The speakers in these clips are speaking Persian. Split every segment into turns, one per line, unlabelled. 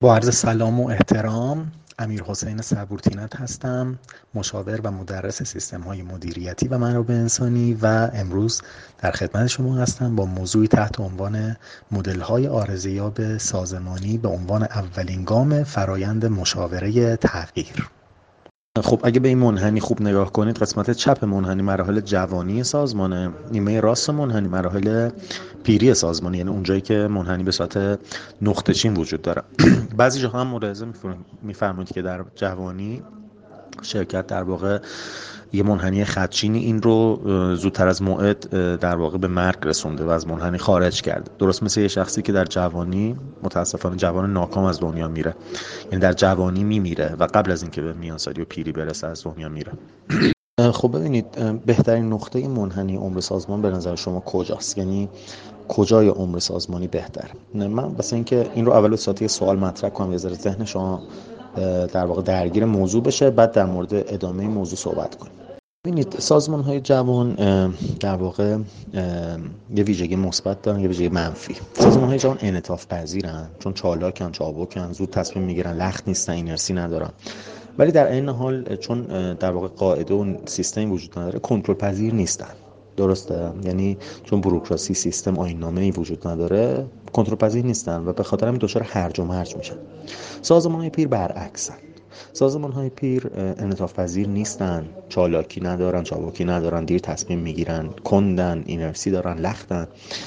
با عرض سلام و احترام، امیرحسین صبورتینت هستم، مشاور و مدرس سیستم‌های مدیریتی و منابع انسانی و امروز در خدمت شما هستم با موضوعی تحت عنوان مدل‌های عارضه‌یاب سازمانی به عنوان اولین گام فرایند مشاوره تغییر. خب اگه به این منحنی خوب نگاه کنید، قسمت چپ منحنی مراحل جوانی سازمانه، نیمه راست منحنی مراحل پیری سازمانی، یعنی اونجایی که منحنی به صورت نقطه چین وجود داره. بعضی جاها هم ملاحظه می‌فرمایید که در جوانی شرکت در واقع یه منحنی خطچینی این رو زودتر از موعد در واقع به مرگ رسونده و از منحنی خارج کرده. درست مثل یه شخصی که در جوانی متاسفانه جوان ناکام از دنیا میره، یعنی در جوانی میمیره و قبل از اینکه به میانسالی و پیری برسه از دنیا میره. خب ببینید، بهترین نقطه منحنی عمر سازمان به نظر شما کجاست؟ یعنی کجای عمر سازمانی بهتر؟ من واسه اینکه این رو اول به صورت سوال مطرح کنم، یه ذره ذهن شما در واقع درگیر موضوع بشه، بعد در مورد ادامه موضوع صحبت کنیم. ببینید، سازمان‌های جوان در واقع یه ویژگی مثبت دارن، یه ویژگی منفی. سازمان‌های جوان انعطاف پذیرن، چون چالاکن، چابکن، زود تصمیم میگیرن، لخت نیستن، اینرسی ندارن. ولی در این حال چون در واقع قاعده و سیستمی وجود نداره، کنترل پذیر نیستن. درسته؟ یعنی چون بوروکراسی، سیستم، آیین‌نامه‌ای وجود نداره، کنترل پذیر نیستن و به خاطر همین دچار هرج و مرج میشن. سازمان‌های پیر برعکسن. سازمان‌های پیر انعطاف پذیر نیستن، چالاکی ندارن، چابکی ندارن، دیر تصمیم میگیرن، کندن، اینرسی دارن، لختن.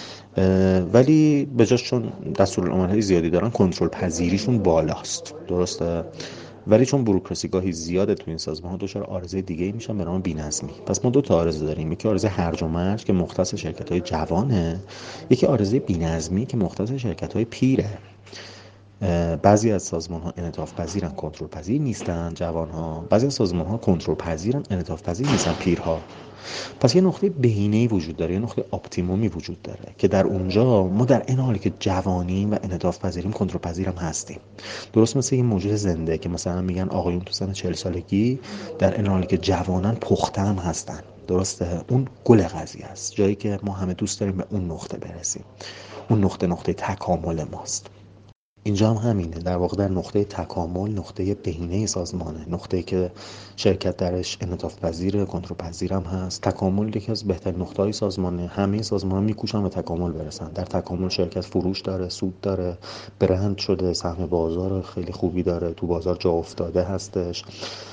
ولی به جاش چون دستورالعمل‌های زیادی دارن، کنترل پذیریشون بالاست. درسته؟ ولی چون بوروکراسی گاهی زیاده تو این سازمان‌ها، دچار عارضه دیگه‌ای میشن به نام بی‌نظمی. پس ما دو تا عارضه داریم، یکی عارضه هرج و مرج که مختص شرکت‌های جوانه، یکی عارضه بی‌نظمی که مختص شرکت‌های پیره. بعضی از سازمان‌ها انعطاف پذیرن، کنترل پذیر نیستن جوان‌ها. بعضی از سازمان‌ها کنترل پذیرن، انعطاف پذیر نیستن پیرها. پس یه نقطه بینه‌ای وجود داره، یه نقطه اپتیمومی وجود داره که در اونجا ما در این حالی که جوانیم و انعطاف پذیریم، کنترل پذیرم هستیم. درست مثل این موجود زنده که مثلا میگن آقایون تو سن 40 سالگی در این حالی که جوانن، پخته هم هستن. درسته؟ اون گل قضیه است، جایی که ما همه دوست داریم به اون نقطه برسیم. اون نقطه تکامل ماست. اینجا هم همینه، در واقع در نقطه تکامل، نقطه بهینه سازمانه، نقطه‌ای که شرکت درش انعطاف پذیر، کنترل پذیرم هست. تکامل یکی از بهترین نقطه‌های سازمانه. همه سازمان‌ها میکوشن به تکامل برسن. در تکامل شرکت فروش داره، سود داره، برند شده، سهم بازار خیلی خوبی داره، تو بازار جا افتاده هستش،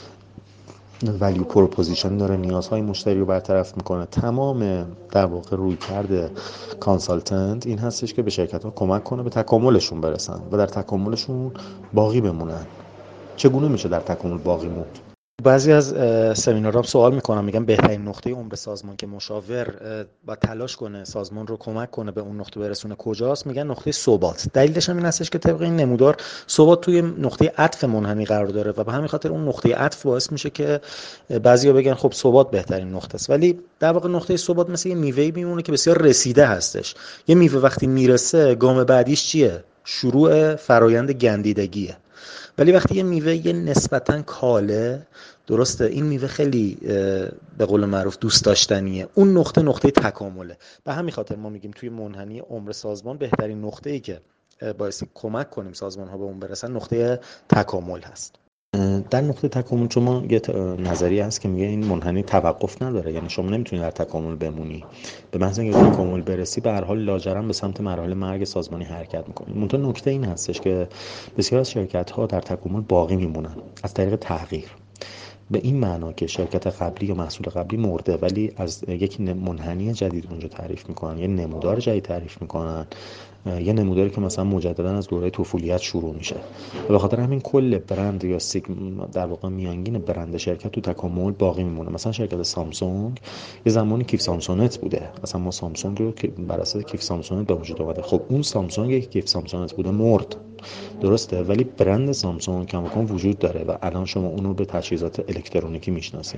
ولیو پروپوزیشن داره، نیازهای مشتری رو برطرف میکنه. تمام در واقع روی کرده کانسالتنت این هستش که به شرکت ها کمک کنه به تکاملشون برسن و در تکاملشون باقی بمونن. چگونه میشه در تکامل باقی موند؟ بعضی از سمینارها سوال میکنم، میگم بهترین نقطه عمر سازمان که مشاور با تلاش کنه سازمان رو کمک کنه به اون نقطه برسونه کجاست؟ میگن نقطه ثبات. دلیلش هم این هستش که طبق این نمودار ثبات توی نقطه عطف منحنی قرار داره و به همین خاطر اون نقطه عطف باعث میشه که بعضیا بگن خب ثبات بهترین نقطه است. ولی در واقع نقطه ثبات مثل یه میوه‌ای میمونه که بسیار رسیده هستش. یه میوه وقتی میرسه، گام بعدیش چیه؟ شروع فرایند گندیدگیه. ولی وقتی یه میوه یه نسبتاً کاله، درسته، این میوه خیلی به قول معروف دوست داشتنیه. اون نقطه تکامله. به همین خاطر ما میگیم توی منحنی عمر سازمان بهترین نقطه‌ای که باعث کمک کنیم سازمان ها به اون برسن نقطه تکامل هست. در نقطه تکامل شما یه نظریه هست که میگه این منحنی توقف نداره، یعنی شما نمیتونی در تکامل بمونی. به محض اینکه به تکامل برسی، به هر حال لاجرم به سمت مراحل مرگ سازمانی حرکت میکنی. منتها نکته این هستش که بسیار از شرکت ها در تکامل باقی میمونن از طریق تغییر. به این معنا که شرکت قبلی یا محصول قبلی مرده، ولی از یک منحنی جدید اونجا تعریف میکنن، یه نمودار جدید تعریف میکنن، یه نموداری که مثلا مجددا از دوره طفولیت شروع میشه. و به خاطر همین کل برند یا در واقع میانگین برند شرکت تو تکامل باقی میمونه. مثلا شرکت سامسونگ یه زمانی کیف سامسونت بوده، مثلا ما سامسونگ رو که بر اساس کیف سامسونت به وجود اومده. خب اون سامسونگ که کیف سامسونت بوده مرد، درسته، ولی برند سامسونگ کماکان وجود داره و الان شما اون رو به تجهیزات الکترونیکی میشناسید.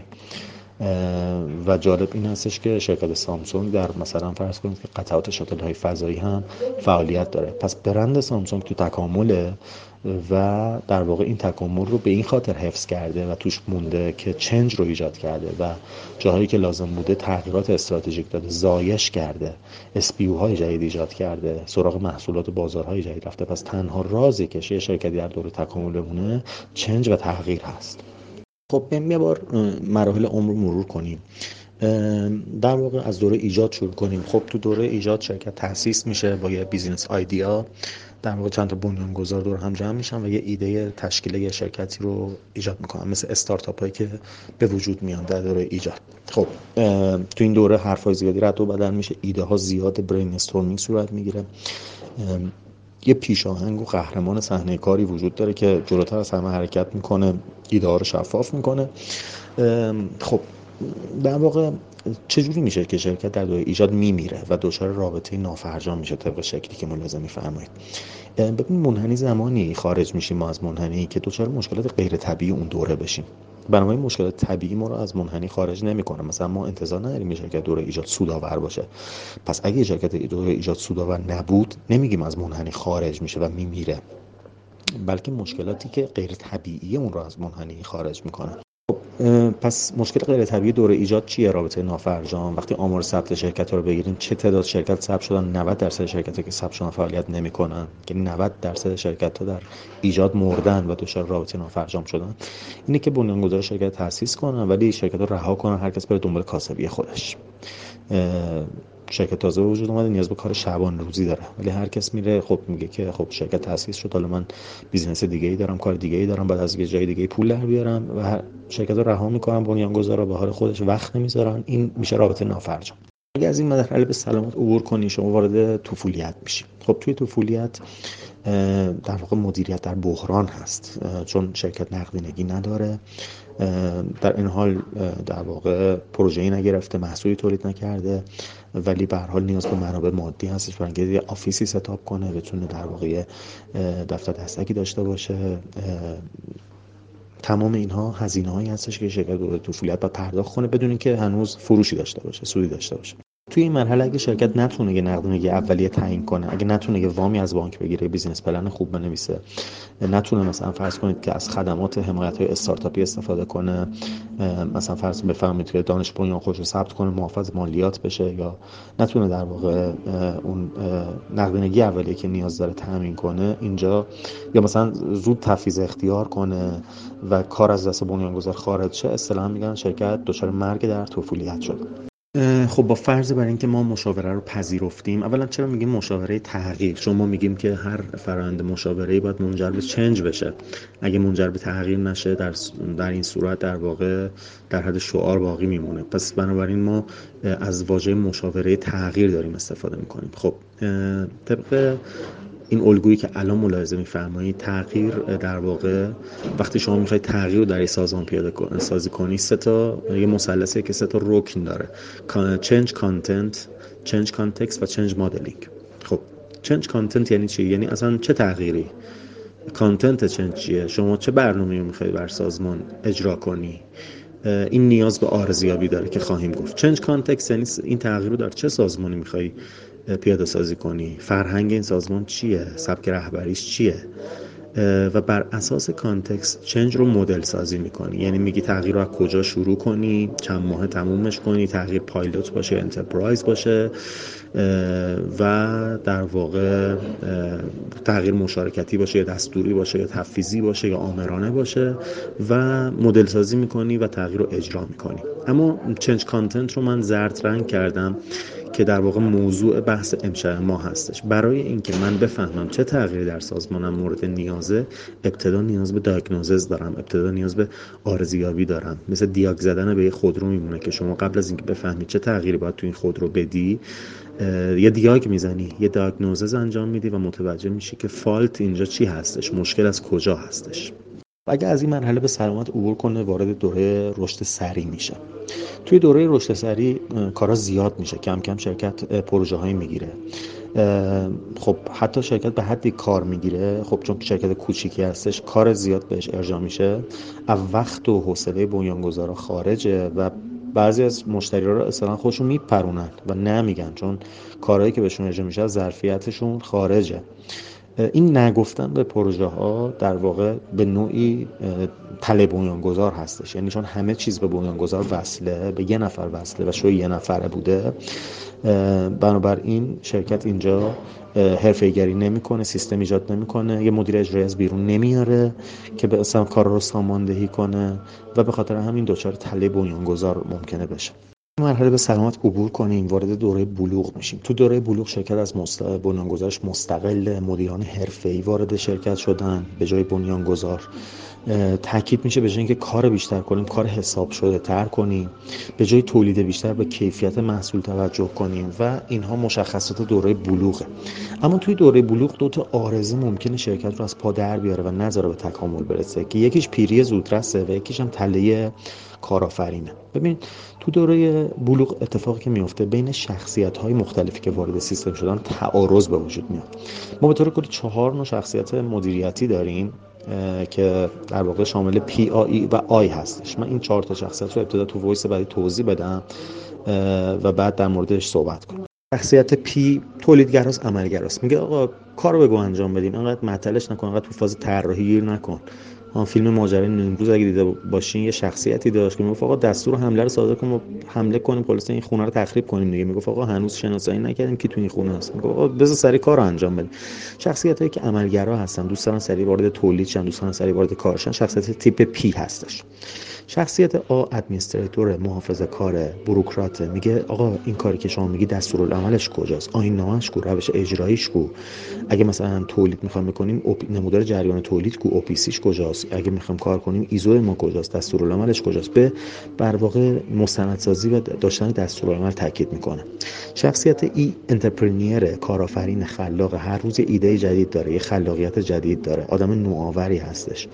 و جالب این هستش که شرکت سامسونگ در مثلا فرض کنید که قطعات شاتل های فضایی هم فعالیت داره. پس برند سامسونگ تو تکامله و در واقع این تکامل رو به این خاطر حفظ کرده و توش مونده که چنج رو ایجاد کرده و جاهایی که لازم بوده تغییرات استراتژیک داده، زایش کرده، SPU های جدید ایجاد کرده، سراغ محصولات و بازارهای جدید رفته. پس تنها رازی که شرکتی در دور تکامل بمونه چنج و تغییر هست. خب بریم یه بار مراحل عمر رو مرور کنیم. در واقع از دوره ایجاد شروع کنیم. خب تو دوره ایجاد شرکت تأسیس میشه با یه بیزینس آیدیا. در واقع چند تا بنیانگذار دور هم جمع میشن و یه ایده تشکیل یه شرکتی رو ایجاد میکنن، مثل استارتاپ هایی که به وجود میان در دوره ایجاد. خب تو این دوره حرفای زیادی رد و بدل میشه، ایده ها زیاد، برین استورمینگ صورت میگیره. یه پیشاهنگ و قهرمان صحنه کاری وجود داره که جلوتر از همه حرکت میکنه، ایده ها رو شفاف میکنه. خب در واقع چجوری میشه که شرکت در دوره ایجاد میمیره و دچار رابطه نافرجام میشه طبق شکلی که ملاحظه میفرمایید؟ ببین منحنی زمانی خارج میشیم ما از منحنی که دچار مشکلات غیر طبیعی اون دوره بشیم. بنابراین مشکلات طبیعی ما رو از منحنی خارج نمیکنه. مثلا ما انتظار نداریم شرکت دوره ایجاد سودآور باشه. پس اگه شرکت دوره ایجاد سودآور نبود، نمیگیم از منحنی خارج میشه و میمیره، بلکه مشکلاتی که غیر طبیعی اون رو از منحنی خارج میکنه. پس مشکل غیر طبیعی دوره ایجاد چیه؟ رابطه نافرجام. وقتی آمار ثبت شرکت رو بگیریم، چه تعداد شرکت ثبت شدن؟ 90% شرکت‌ها که ثبت شدن فعالیت نمی‌کنن، یعنی 90% شرکت‌ها در ایجاد مردن و دچار رابطه نافرجام شدن. اینه که بنیانگذار شرکت تأسیس کنن ولی شرکت رو رها کنن، هر کس بره دنبال کاسبی خودش. شرکت تازه به وجود اومده، نیاز به کار شبانه روزی داره، ولی هر کس میره خب میگه که خب شرکت تأسیس شد، حالا من بیزنس دیگه‌ای دارم، کار دیگه‌ای دارم، بعد از یه جای دیگه پول در بیارم و شرکت رو رها میکنن، بنیانگذار رو به حال خودش وقت نمیذارن. این میشه رابطه نافرجام. اگه از این مرحله به سلامت عبور کنی، شما وارد طفولیت میشی. خب توی طفولیت در واقع مدیریت در بحران هست، چون شرکت نقدینگی نداره، در این حال در واقع پروژه‌ای نگرفته، محصولی تولید نکرده، ولی به هر حال نیاز به منابع مادی هستش برای اینکه یه آفیسی ستاپ کنه، بتونه در واقع دفتر دستکی داشته باشه. تمام اینها هزینه‌هایی هستش که شرکت دوره طفولیت باید پرداخت کنه بدون اینکه هنوز فروشی داشته باشه، سودی داشته باشه. توی این مرحله اگه شرکت نتونه یه نقدینگی اولیه تعیین کنه، اگه نتونه یه وامی از بانک بگیره، بیزینس پلن خوب بنویسه، نتونه مثلا فرض کنید که از خدمات حمایت‌های استارتاپی استفاده کنه، مثلا فرض بفهمید که دانش بنیان خودش رو ثبت کنه، محافظ مالیات بشه، یا نتونه در واقع اون نقدینگی اولیه که نیاز داره تامین کنه اینجا، یا مثلا زود تفویض اختیار کنه و کار از دست بنیانگذار خارج شه، اصطلاحاً میگن شرکت دچار مرگ در طفولیت شده. خب با فرض بر اینکه ما مشاوره رو پذیرفتیم، اولا چرا میگیم مشاوره تغییر؟ چون ما میگیم که هر فرآیند مشاوره‌ای باید منجر به چنج بشه. اگه منجر به تغییر نشه، در این صورت در واقع در حد شعار باقی میمونه. پس بنابراین ما از واژه مشاوره تغییر داریم استفاده میکنیم. خب طبق این الگویی که الان ملاحظه می‌فرمایید، تغییر در واقع وقتی شما می‌خواید تغییر رو در این سازمان پیاده سازی کنی، یه مثلثی که 3 تا رکن داره: change content، change context و change modeling. خب change content یعنی چی؟ یعنی اصلا چه تغییری؟ کانتنت چنج چیه؟ شما چه برنامه‌ای می‌خواید بر سازمان اجرا کنی؟ این نیاز به ارزیابی داره که خواهیم گفت. چنج کانتکست یعنی این تغییر رو در چه سازمانی می‌خوای پیاده سازی کنی، فرهنگ این سازمان چیه، سبک رهبریش چیه، و بر اساس کانتکست چنج رو مدل سازی میکنی. یعنی میگی تغییر رو از کجا شروع کنی، چند ماه تمومش کنی، تغییر پایلوت باشه، انترپرایز باشه، و در واقع تغییر مشارکتی باشه یا دستوری باشه یا تفویضی باشه یا آمرانه باشه، و مدل سازی میکنی و تغییر رو اجرا میکنی. اما چنج کانتنت رو من زرد رنگ کردم که در واقع موضوع بحث امشب ما هستش. برای اینکه من بفهمم چه تغییری در سازمانم مورد نیازه، ابتدا نیاز به دیاگنوزز دارم، ابتدا نیاز به ارزیابی دارم. مثل دیاگ زدن به یه خودرو میمونه که شما قبل از اینکه بفهمی چه تغییری باید تو این خودرو بدی، یه دیاگ میزنی، یه دیاگنوزز انجام میدی و متوجه میشی که فالت اینجا چی هستش، مشکل از کجا هستش. اگه از این مرحله به سلامت عبور کنه، وارد دوره رشد سریع میشه. توی دوره رشد سریع کارا زیاد میشه، کم کم شرکت پروژه هایی میگیره. خب حتی شرکت به حدی کار میگیره، خب چون شرکت کوچیکی هستش کار زیاد بهش ارجاع میشه، از وقت و حوصله بنیانگذارا خارجه و بعضی از مشتری‌ها رو اصلا خودشون میپرونن و نمیگن، چون کارهایی که بهشون ارجاع میشه از ظرفیتشون خارجه. این نگفتن به پروژه ها در واقع به نوعی تله بنیانگذار هستش، یعنی چون همه چیز به بنیانگذار وصله، به یه نفر وصله و شوی یه نفره بوده، بنابراین شرکت اینجا حرفه‌ای‌گری نمی‌کنه، سیستم ایجاد نمی‌کنه، یه مدیر اجرایی از بیرون نمیاره که به اصلا کار رو ساماندهی کنه و به خاطر همین دچار تله بنیانگذار ممکنه بشه. مرحله به سلامت عبور کنیم، وارد دوره بلوغ میشیم. تو دوره بلوغ شرکت از بنیانگذارش مستقل، مدیران حرفه‌ای وارد شرکت شدن به جای بنیانگذار. تاکید میشه به جای اینکه کار بیشتر کنیم کار حساب شده تر کنیم، به جای تولید بیشتر به کیفیت محصول توجه کنیم و اینها مشخصات دوره بلوغه. اما توی دوره بلوغ دو تا عارضه ممکنه شرکت رو از پا در بیاره و نذاره به تکامل برسه که یکیش پیری زودرسه و یکیش هم تله کارآفرینه. ببین تو دوره بلوغ اتفاقی که میفته بین شخصیت‌های مختلفی که وارد سیستم شدن تعارض به وجود میاد. ما به طور کلی 4 نوع شخصیت مدیریتی داریم که در واقع شامل PAE و I هستش. من این 4 تا شخصیت رو ابتدا تو وایس بعدی توضیح بدم و بعد در موردش صحبت کنم. شخصیت P تولیدگراست، عملگراست. میگه آقا کارو بگو انجام بدیم، انقدر معطلش نکن، انقدر تو فاز طراحی گیر نکن. فیلم ماجرای نیمروز اگه دیده باشین یه شخصیتی داشت که میگفت آقا دستور حمله رو صادر کن و حمله کنیم، خلاص این خونه رو تخریب کنیم دیگه. میگفت آقا هنوز شناسایی نکردیم کی تو این خونه هست. میگفت آقا بذار سریع کارو انجام بدیم. شخصیتایی که عملگرا هستن، دوست دارن سریع وارد تولید شن، دوست دارن سریع وارد کار شن، شخصیت تیپ پی هستش. شخصیت آ ادمنستریتور، محافظه‌کار، بوروکرات. میگه آقا این کاری که شما میگی دستورالعملش کجاست، آیین‌نامه‌اش کو، روش اجراییش کو، اگه مثلا تولید میخوایم بکنیم نمودار جریان تولید کو، اوپیسیش کجاست، اگه میخوایم کار کنیم ایزو ما کجاست، دستورالعملش کجاست. به بر واقع مستندسازی و داشتن دستورالعمل تاکید میکنه. شخصیت ای انترپرنور، کارآفرین، خلاق، هر روز ایده جدید داره، یه خلاقیت جدید داره، آدم نوآوری هستش،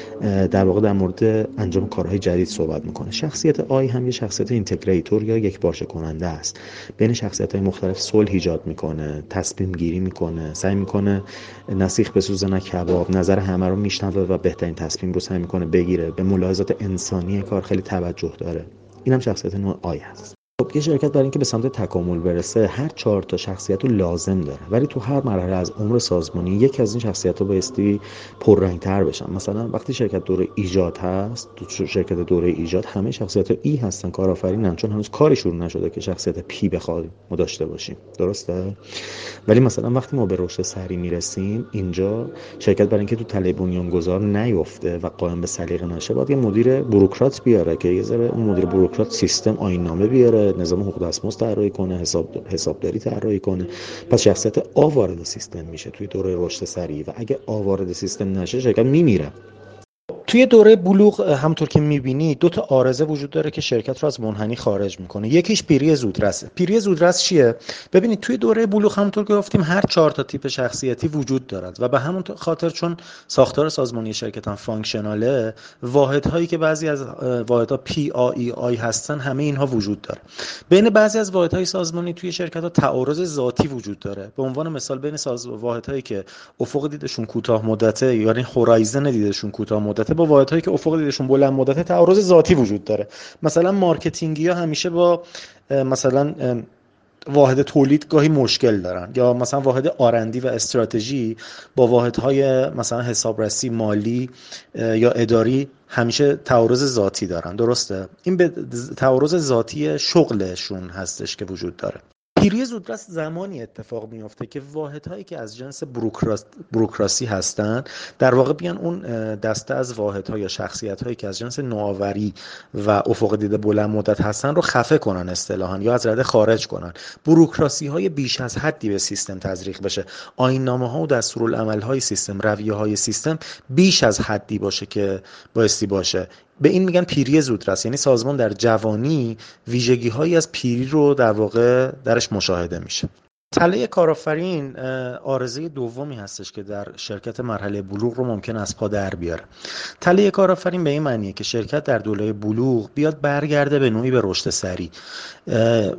در واقع در مورد انجام کارهای جدید صحبت میکنه. شخصیت آی هم یه شخصیت اینتگریتور یا یک پارچه کننده است، بین شخصیت‌های مختلف صلح ایجاد میکنه، تصمیم گیری میکنه، سعی میکنه نسیخ بسوزه نه کباب، نظر همه رو میشنوه و بهترین تصمیم رو سعی میکنه بگیره، به ملاحظات انسانی کار خیلی توجه داره. اینم شخصیت نوع آی هست. خب یه شرکت برای اینکه به سمت تکامل برسه هر 4 تا شخصیت رو لازم داره، ولی تو هر مرحله از عمر سازمانی یکی از این شخصیت‌ها بایستی پررنگ‌تر بشن. مثلا وقتی شرکت دوره ایجاد هست، تو شرکت دوره ایجاد همه شخصیت ای هستن، کارآفرینن، چون هنوز کاری شروع نشده که شخصیت پی بخواد ما داشته باشیم، درسته؟ ولی مثلا وقتی ما به رشد سریع میرسیم اینجا شرکت برای اینکه تو تله بنیانگذار نیفته و قائم به سلیقه نشه باید یه مدیر بوروکرات بیاره که یه ذره اون مدیر بوروکرات سیستم آیین‌نامه بیاره، نظام حقوق دستمزد طراحی کنه، حسابداری طراحی کنه. پس شخصیت آ وارد سیستم میشه توی دوره رشد سریع و اگه آ وارد سیستم نشه شرکت میمیره. توی دوره بلوغ همونطور که می‌بینی 2 تا عارضه وجود داره که شرکت رو از منحنی خارج میکنه. یکیش پیری زودرسه. پیری زودرس چیه؟ ببینید توی دوره بلوغ همونطور که گفتیم هر 4 تا تیپ شخصیتی وجود دارد و به همون خاطر چون ساختار سازمانی شرکت هم فانکشناله، واحدهایی که بعضی از واحدها پی آی آی هستن همه اینها وجود داره. بین بعضی از واحدهای سازمانی توی شرکت‌ها تعارض ذاتی وجود داره. به عنوان مثال بین واحدهایی که افق دیدشون کوتاه مدته، یعنی هورایزن دیدشون کوتاه مدته، با واحدهایی که افق دیدشون بلند مدته تعارض ذاتی وجود داره. مثلا مارکتینگیا همیشه با مثلا واحد تولید گاهی مشکل دارن، یا مثلا واحد آرندی و استراتژی با واحدهای مثلا حسابرسی، مالی یا اداری همیشه تعارض ذاتی دارن، درسته؟ این به تعارض ذاتی شغلشون هستش که وجود داره. پیری زودرس زمانی اتفاق میفته که واحدهایی که از جنس بوروکراسی هستن در واقع بیان اون دسته از واحدها یا شخصیت‌هایی که از جنس نوآوری و افق دیده بلند مدت هستن رو خفه کنن اصطلاحاً، یا از رده خارج کنن. بوروکراسی‌های بیش از حدی به سیستم تزریق بشه، آیین‌نامه‌ها و دستورالعمل‌های سیستم، رویه‌های سیستم بیش از حدی باشه که بایستی باشه. به این میگن پیری زودرس، یعنی سازمان در جوانی ویژگی‌هایی از پیری رو در واقع درش مشاهده میشه. تله کارآفرین عارضه دومی هستش که در شرکت مرحله بلوغ رو ممکن از پا در بیاره. تله کارآفرین به این معنیه که شرکت در دوره بلوغ بیاد برگرده به نوعی به رشد سریع.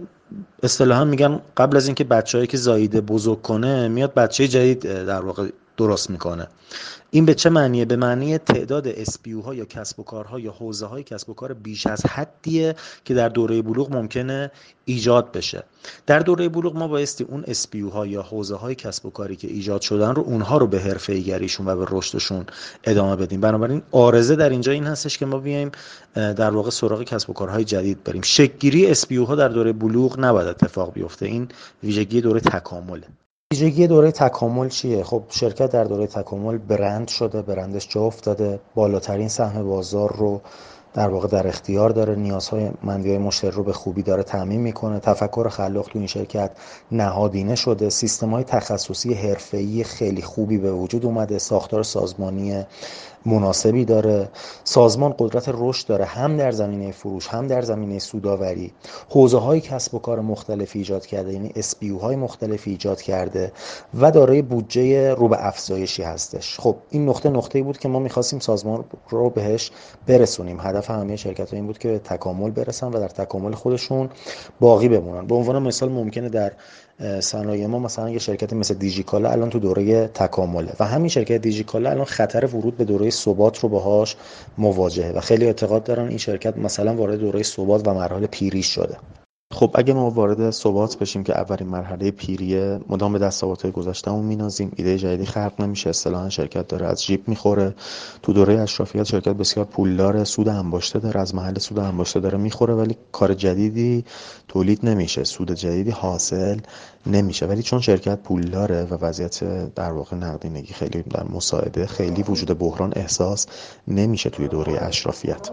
اصطلاحاً میگن قبل از اینکه بچه‌هایی که زاییده بزرگ کنه میاد بچه جدید در واقع درست میکنه. این به چه معنیه؟ به معنی تعداد SPU ها یا کسب و کارها یا حوزه های کسب و کار بیش از حدیه که در دوره بلوغ ممکنه ایجاد بشه. در دوره بلوغ ما بایستی اون SPU ها یا حوزه های کسب و کاری که ایجاد شدن رو اونها رو به حرفه‌ای گریشون و به رشدشون ادامه بدیم. بنابراین عارضه در اینجا این هستش که ما بیایم در واقع سراغ کسب و کارهای جدید بریم. شکل گیری SPU ها در دوره بلوغ نباید اتفاق بیفته. این ویژگی دوره تکامله. ویژگی دوره تکامل چیه؟ خب شرکت در دوره تکامل برند شده، برندش جا افتاده، بالاترین سهم بازار رو در واقع در اختیار داره، نیازهای مندیای مشتری رو به خوبی داره تامین میکنه، تفکر خلاق تو این شرکت نهادینه شده، سیستم‌های تخصصی حرفه‌ای خیلی خوبی به وجود اومده، ساختار سازمانی مناسبی داره، سازمان قدرت رشد داره هم در زمینه فروش هم در زمینه سودآوری، حوزه‌های کسب و کار مختلفی ایجاد کرده، یعنی SPU-های مختلفی ایجاد کرده و دارای بودجه رو به افزایشی هستش. خب این نقطه‌ای بود که ما می‌خواستیم سازمان رو بهش برسونیم. هدف همه شرکت‌ها این بود که به تکامل برسن و در تکامل خودشون باقی بمونن. به عنوان مثال ممکنه در صنایع ما مثلا یه شرکت مثل دیجیکالا الان تو دوره تکامله و همین شرکت دیجیکالا الان خطر ورود به دوره ثبات رو باهاش مواجهه و خیلی اعتقاد دارن این شرکت مثلا وارد دوره ثبات و مراحل پیری شده. خب اگه ما وارد ثبات بشیم که اولین مرحله پیریه، مدام به دستاوردهای گذشته‌مون می‌نازیم، ایده جدیدی خلق نمیشه، اصطلاحاً شرکت داره از جیب میخوره. تو دوره اشرافیت شرکت بسیار پولدار، سود انباشته داره، از محل سود انباشته داره میخوره، ولی کار جدیدی تولید نمیشه، سود جدیدی حاصل نمیشه. ولی چون شرکت پولداره و وضعیت در واقع نقدینگی خیلی در مساعده، خیلی وجود بحران احساس نمیشه توی دوره اشرافیت.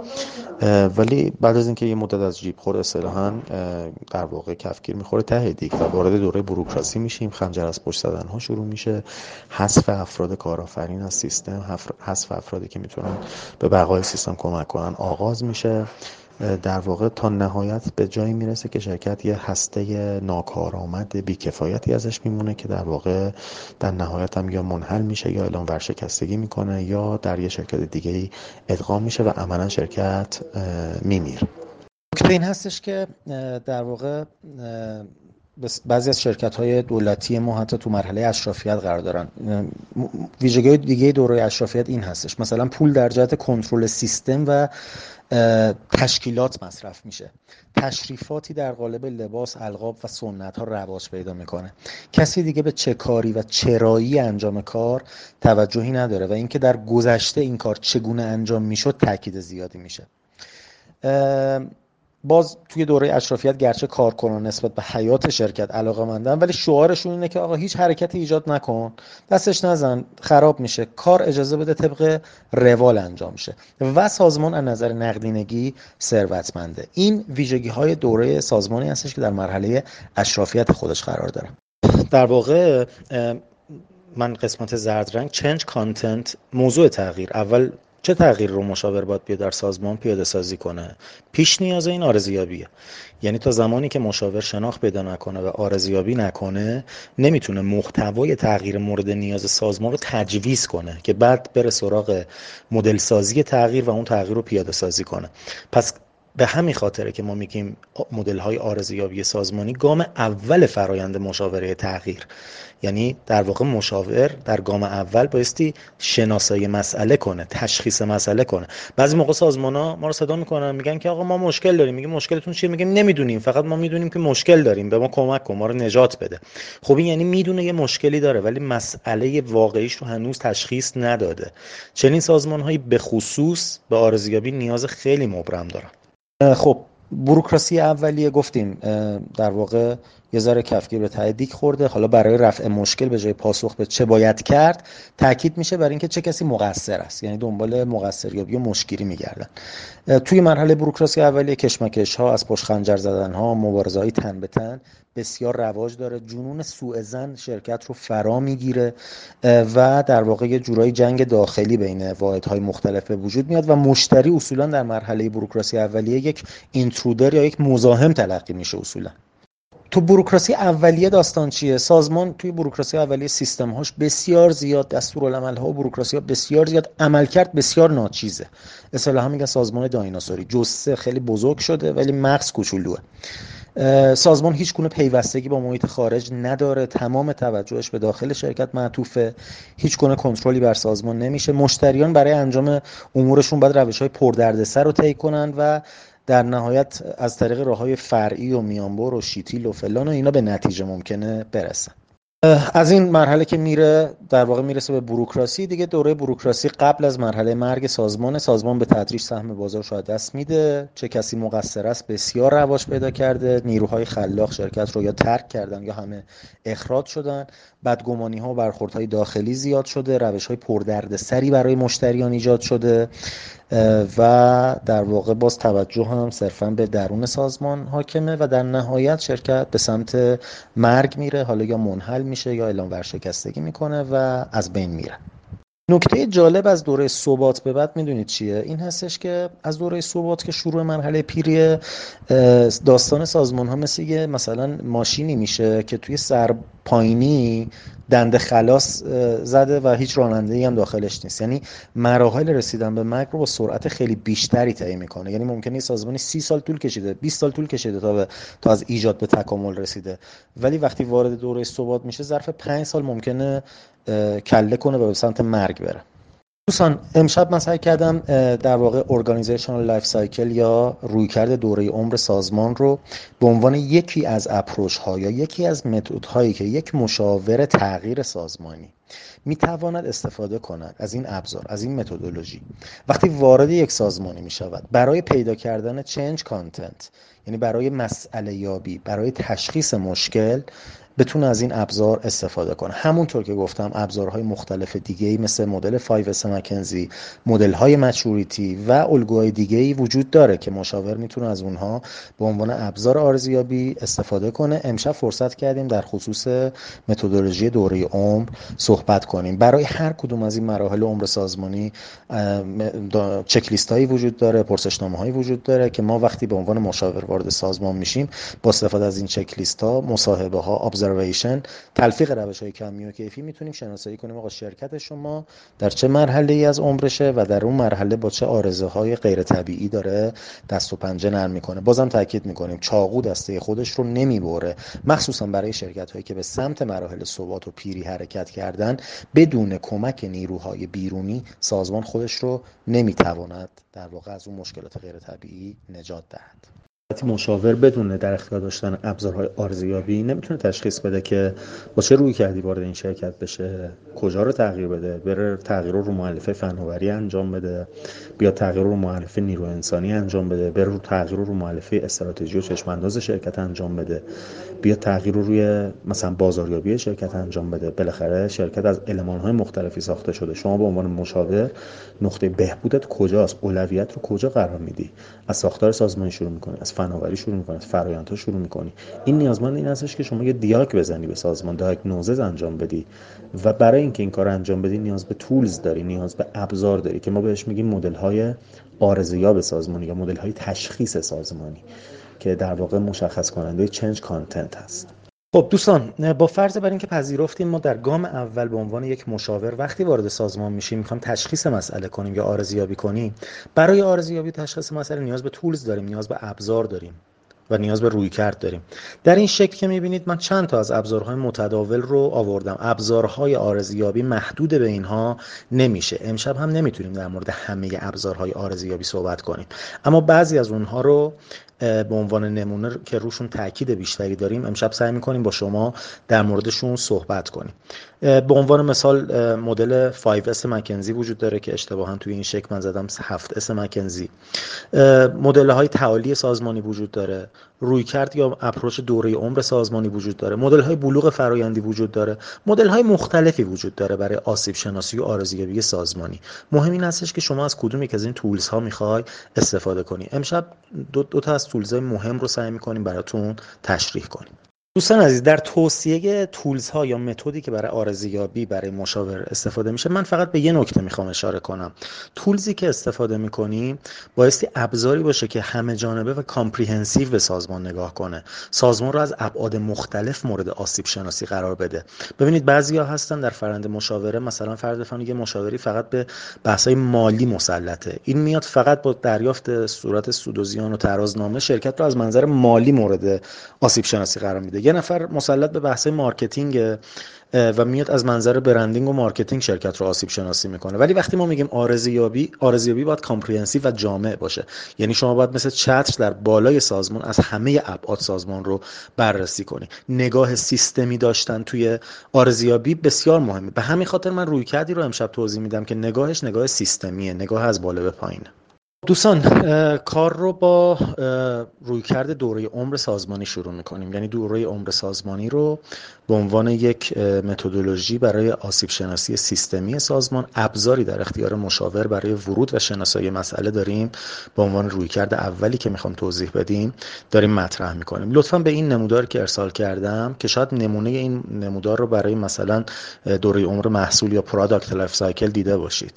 ولی بعد از اینکه یه مدت از جیب خورد، اصطلاحاً در واقع کفگیر میخوره ته دیگ و وارد دوره بوروکراسی میشیم. خنجر از پشت زدن ها شروع میشه، حذف افراد کارآفرین از سیستم، حذف افرادی که میتونن به بقای سیستم کمک کنن آغاز میشه. در واقع تا نهایت به جایی میرسه که شرکت یه هسته ناکارآمد بیکفایتی ازش میمونه که در واقع در نهایت هم یا منحل میشه یا اعلام ورشکستگی میکنه یا در یه شرکت دیگه ادغام میشه و عملا شرکت میمیره. نکته این هستش که در واقع بعضی از شرکت‌های دولتی ما حتی تو مرحله اشرافیت قرار دارن. ویژگی دیگه دوره اشرافیت این هستش، مثلا پول در جهت کنترل سیستم و تشکیلات مصرف میشه، تشریفاتی در قالب لباس، القاب و سنت‌ها رواج پیدا میکنه، کسی دیگه به چه کاری و چرایی انجام کار توجهی نداره و اینکه در گذشته این کار چگونه انجام میشد تاکید زیادی میشه. باز توی دوره اشرافیت گرچه کارکنان نسبت به حیات شرکت علاقه‌مندن، ولی شعارشون اینه که آقا هیچ حرکتی ایجاد نکن، دستش نزن، خراب میشه، کار اجازه بده طبق روال انجام شه و سازمان از نظر نقدینگی ثروتمنده. این ویژگی‌های دوره سازمانی هستش که در مرحله اشرافیت خودش قرار داره. در واقع من قسمت زرد رنگ چنج کانتنت، موضوع تغییر. اول چه تغییر رو مشاور باید بیاد در سازمان پیاده سازی کنه؟ پیش نیاز این آرزویابیه. یعنی تا زمانی که مشاور شناخت پیدا نکنه و آرزویابی نکنه، نمیتونه محتوای تغییر مورد نیاز سازمان رو تجویز کنه که بعد بره سراغ مدل سازی تغییر و اون تغییر رو پیاده سازی کنه. پس به همین خاطره که ما میگیم مدل‌های آرزویابی سازمانی گام اول فرایند مشاوره تغییر. یعنی در واقع مشاور در گام اول بایستی شناسایی مسئله کنه، تشخیص مسئله کنه. بعضی موقع سازمان‌ها ما رو صدا میکنن میگن که آقا ما مشکل داریم. میگیم مشکلتون چیه؟ میگیم نمیدونیم، فقط ما میدونیم که مشکل داریم، به ما کمک کن، ما رو نجات بده. خب این یعنی میدونه یه مشکلی داره ولی مسئله واقعیش رو هنوز تشخیص نداده. چنین سازمان‌هایی به خصوص به آرزویابی نیاز خیلی مبرم دارن. خب بوروکراسی اولیه گفتیم در واقع یه ذره کفگیر به ته دیگ خورده. حالا برای رفع مشکل به جای پاسخ به چه باید کرد تاکید میشه بر اینکه چه کسی مقصر است، یعنی دنبال مقصریابی و مشگیری میگردن. توی مرحله بوروکراسی اولیه کشمکش ها، از پشت خنجر زدن ها، مبارزه های تن به تن بسیار رواج داره. جنون سوء ظن شرکت رو فرا میگیره و در واقع یه جورایی جنگ داخلی بین واحدهای مختلف به وجود میاد و مشتری اصولا در مرحله بوروکراسی اولیه یک اینترودر یا یک مزاحم تلقی میشه. اصولا تو بوروکراسی اولیه داستان چیه؟ سازمان توی بوروکراسی اولیه سیستم‌هاش بسیار زیاد، دستورالعمل‌ها و بوروکراسی‌ها بسیار زیاد، عملکرد بسیار ناچیزه. اصطلاحاً میگن سازمان دایناسوری، جثه خیلی بزرگ شده ولی مغز کوچولوئه. سازمان هیچ گونه پیوستگی با محیط خارج نداره، تمام توجهش به داخل شرکت معطوفه، هیچ گونه کنترلی بر سازمان نمیشه. مشتریان برای انجام امورشون باید روش‌های پردردسر رو طی کنن و در نهایت از طریق راه‌های فرعی و میانبر و شیتیل و فلان و اینا به نتیجه ممکنه برسن. از این مرحله که میره در واقع میرسه به بوروکراسی دیگه. دوره بوروکراسی قبل از مرحله مرگ سازمان به تدریج سهم بازار رو از دست میده. چه کسی مقصر است بسیار رواج پیدا کرده، نیروهای خلاق شرکت رو یا ترک کردن یا همه اخراج شدن، بدگمانی ها و برخوردهای داخلی زیاد شده، روش های پردردسری برای مشتریان ایجاد شده و در واقع باز توجه هم صرفاً به درون سازمان حاکمه و در نهایت شرکت به سمت مرگ میره، حالا یا منحل میشه یا اعلام ورشکستگی میکنه و از بین میره. نکته جالب از دوره ثبات به بعد میدونید چیه؟ این هستش که از دوره ثبات که شروع مرحله پیری، داستان سازمان ها مثل یه مثلا ماشینی میشه که توی سرپاینی دنده خلاص زده و هیچ راننده‌ای هم داخلش نیست. یعنی مراحل رسیدن به مرگ رو با سرعت خیلی بیشتری طی میکنه. یعنی ممکنه یه سازمانی 30 سال طول کشیده، 20 سال طول کشیده تا از ایجاد به تکامل رسیده، ولی وقتی وارد دوره ثبات میشه ظرف 5 سال ممکنه کله کنه و به سمت مرگ بره. دوستان امشب من سعی کردم در واقع ارگانیزیشنال لایف سایکل یا رویکرد دوره عمر سازمان رو به عنوان یکی از اپروچ ها یا یکی از متد هایی که یک مشاور تغییر سازمانی میتواند استفاده کند از این ابزار، از این متدولوژی وقتی وارد یک سازمانی میشود برای پیدا کردن چنج کانتنت، یعنی برای مسئله یابی، برای تشخیص مشکل، بتونه از این ابزار استفاده کنه. همونطور که گفتم ابزارهای مختلف دیگه‌ای مثل مدل 5S مکنزی، مدل‌های مچوریتی و الگوهای دیگه‌ای وجود داره که مشاور میتونه از اونها به عنوان ابزار ارزیابی استفاده کنه. امشب فرصت کردیم در خصوص متدولوژی دوره عمر صحبت کنیم. برای هر کدوم از این مراحل عمر سازمانی چک لیست‌هایی وجود داره، پرسشنامه‌هایی وجود داره که ما وقتی به عنوان مشاور وارد سازمان میشیم با استفاده از این چک لیست‌ها، مصاحبه‌ها، تلفیق روش‌های کمی و کیفی میتونیم شناسایی کنیم آقا شرکت شما در چه مرحله‌ای از عمرشه و در اون مرحله با چه آرزوهای غیر طبیعی داره دست و پنجه نرم میکنه. بازم تاکید میکنیم چاقو دسته خودش رو نمیبره، مخصوصا برای شرکت‌هایی که به سمت مراحل ثبات و پیری حرکت کردن. بدون کمک نیروهای بیرونی سازمان خودش رو نمیتواند در واقع از اون مشکلات غیر طبیعی نجات دهد. مشاور بدون در اختیار داشتن ابزارهای ارزیابی نمیتونه تشخیص بده که با چه روی کردی وارد این شرکت بشه، کجا رو تغییر بده، بره تغییر رو مؤلفه فناوری انجام بده، بیا تغییر رو مؤلفه نیرو انسانی انجام بده، بره رو تغییر رو مؤلفه استراتژی و چشم انداز شرکت انجام بده، بیا تغییر رو روی مثلا بازاریابی شرکت انجام بده. بالاخره شرکت از المان‌های مختلفی ساخته شده. شما به عنوان مشاور نقطه بهبودت کجاست؟ اولویت رو کجا قرار میدی؟ از ساختار سازمانی شروع می‌کنی، از فناوری شروع می‌کنی، از فرآیندها شروع می‌کنی. این نیازمند این هستش که شما یه دیاگ بزنی به سازمان، دیاگنوزز انجام بدی و برای اینکه این کارو انجام بدی نیاز به تولز داری، نیاز به ابزار داری که ما بهش میگیم مدل‌های عارضه‌یاب سازمانی یا مدل‌های تشخیص سازمانی که در واقع مشخص کننده چنج کانتنت هست. خب دوستان، با فرض بر اینکه پذیرفتیم ما در گام اول به عنوان یک مشاور وقتی وارد سازمان میشیم میخوایم تشخیص مسئله کنیم یا ارزیابی کنیم، برای ارزیابی تشخیص مسئله نیاز به تولز داریم، نیاز به ابزار داریم و نیاز به رویکرد داریم. در این شکل که میبینید من چند تا از ابزارهای متداول رو آوردم. ابزارهای ارزیابی محدود به اینها نمیشه. امشب هم نمیتونیم در مورد همه ابزارهای ارزیابی صحبت کنیم، اما بعضی از اونها رو به عنوان نمونه که روشون تاکید بیشتری داریم امشب سعی می‌کنیم با شما در موردشون صحبت کنیم. به عنوان مثال مدل 5S مکنزی وجود داره که اشتباها توی این شکل من زدم 7S مکنزی. مدل‌های تعالی سازمانی وجود داره، رویکرد یا اپروچ دوره عمر سازمانی وجود داره، مدل‌های بلوغ فرآیندی وجود داره، مدل‌های مختلفی وجود داره برای آسیب شناسی و ارزیابی سازمانی. مهم این هستش که شما از کدوم یک از این تولز ها می‌خوای استفاده کنی. امشب دو تا از تولزهای مهم رو سعی می‌کنیم براتون تشریح کنیم. دوستان عزیز، در توصیه تولز ها یا متدی که برای آرزیابی برای مشاور استفاده میشه، من فقط به یه نکته میخوام اشاره کنم. تولزی که استفاده میکنیم بایستی ابزاری باشه که همه جانبه و کامپریهنسیو به سازمان نگاه کنه، سازمان رو از ابعاد مختلف مورد آسیب شناسی قرار بده. ببینید بعضیا هستن در فرآیند مشاوره، مثلا فرض بفرمایید یه مشاوری فقط به بحث‌های مالی مسلطه، این میاد فقط با دریافت صورت سود و زیان و ترازنامه شرکت رو از منظر مالی مورد آسیب شناسی قرار میده. یه نفر مسلط به بحث مارکتینگ و میاد از منظر برندینگ و مارکتینگ شرکت رو آسیب شناسی میکنه. ولی وقتی ما میگیم آرزیابی باید کامپریهنسیو و جامع باشه، یعنی شما باید مثل چتر در بالای سازمان از همه ابعاد سازمان رو بررسی کنی. نگاه سیستمی داشتن توی آرزیابی بسیار مهمه. به همین خاطر من رویکردی رو امشب توضیح میدم که نگاه سیستمیه، نگاه از بالا به پایینه. دوستان، کار رو با رویکرد دوره عمر سازمانی شروع میکنیم. یعنی دوره عمر سازمانی رو به عنوان یک متدولوژی برای آسیب شناسی سیستمی سازمان، ابزاری در اختیار مشاور برای ورود و شناسایی مسئله داریم. به عنوان رویکرد اولی که میخوام توضیح بدیم داریم مطرح میکنیم. لطفاً به این نمودار که ارسال کردم، که شاید نمونه این نمودار رو برای مثلا دوره عمر محصول یا پروداکت لایف سایکل دیده باشید،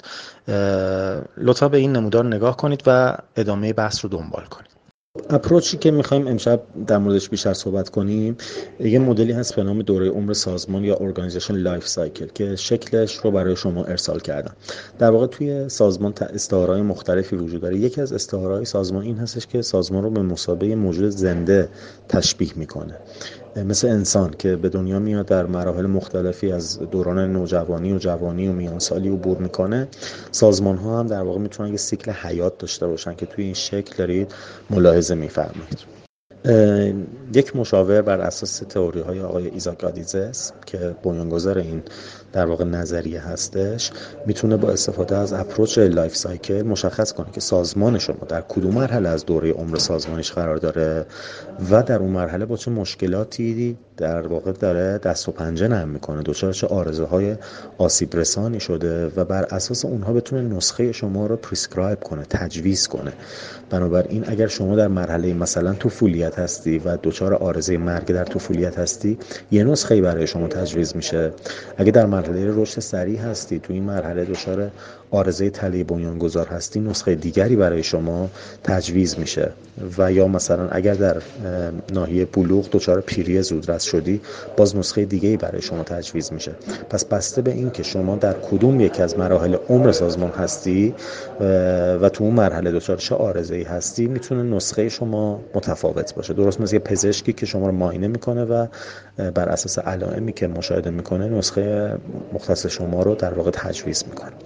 لطفا به این نمودار نگاه کنید و ادامه بحث رو دنبال کنید. اپروچی که میخوایم امشب در موردش بیشتر صحبت کنیم، یه مدلی هست به نام دوره عمر سازمان یا Organization Life Cycle که شکلش رو برای شما ارسال کردم. در واقع توی سازمان استعاره‌های مختلفی وجود داره. یکی از استعاره‌های سازمان این هستش که سازمان رو به مثابه موجود زنده تشبیه میکنه، مثل انسان که به دنیا میاد، در مراحل مختلفی از دوران نوجوانی و جوانی و میانسالی عبور میکنه. سازمان ها هم در واقع میتونن یه سیکل حیات داشته باشن که توی این شکل دارید ملاحظه میفرمایید. یک مشاور بر اساس تئوری های آقای ایزاک آدیزس که بنیانگذار این در واقع نظریه هستش، میتونه با استفاده از اپروچ لایف سایکل مشخص کنه که سازمان شما در کدوم مرحله از دوره عمر سازمانیش قرار داره و در اون مرحله با چه مشکلاتی در واقع داره دست و پنجه نرم میکنه، دچار چه آرزوهای آسیب رسانی شده و بر اساس اونها بتونه نسخه شما رو پریسکرایب کنه، تجویز کنه. بنابراین اگر شما در مرحله مثلا طفولیت هستی و دچار آرزه مرگ در طفولیت هستی، یه نسخه‌ای برای شما تجویز میشه. اگر در مرحله رشد سریع هستی، تو این مرحله دچار آرزه تله بنیانگذار هستی، نسخه دیگری برای شما تجویز میشه. و یا مثلا اگر در ناحیه بلوغ دچار پیری زودرس شدی، باز نسخه دیگه‌ای برای شما تجویز میشه. پس بسته به این که شما در کدوم یک از مراحل عمر سازمان هستی و تو اون مرحله دچار چه آرزه‌ای هستی، میتونه نسخه شما متفاوت باشه. درست مثل یه پزشکی که شما رو معاینه میکنه و بر اساس علائمی که مشاهده میکنه نسخه مختص شما رو در واقع تجویز میکنه.